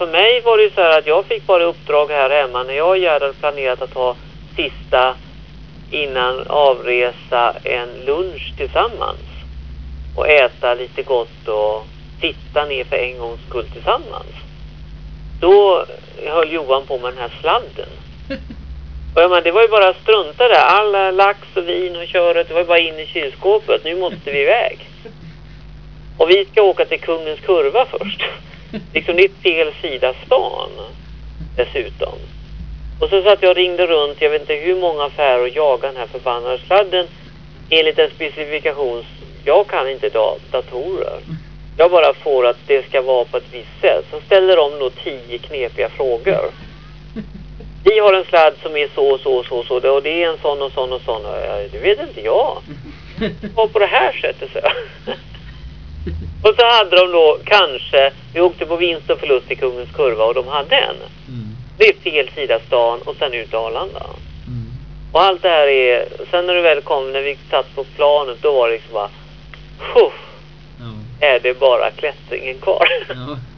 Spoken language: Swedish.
För mig var det ju så här att jag fick bara uppdrag här hemma när jag och Gerd hade planerat att ha sista innan avresa en lunch tillsammans. Och äta lite gott och sitta ner för en gångs skull tillsammans. Då höll Johan på med den här sladden. Och men, det var ju bara att strunta där. Alla lax och vin och köret, det var ju bara in i kylskåpet. Nu måste vi iväg. Och vi ska åka till Kungens Kurva först. Liksom det är fel sida stan dessutom. Och så satt jag och ringde runt, jag vet inte hur många affärer och jagade den här förbannade sladden enligt en specifikation. Jag kan inte datorer. Jag bara får att det ska vara på ett visst sätt. Så ställer de då 10 knepiga frågor. Vi har en sladd som är så. Och det är en sån och sån och sån. Det vet inte jag. Det var på det här sättet så. Och så hade de då kanske, vi åkte på vinst och förlust i Kungens Kurva och de hade en. Det är fel sida stan och sen ut Arlanda. Och allt det här är, sen när det väl kom, när vi satt på planet, då var det liksom bara, är det bara klättringen kvar.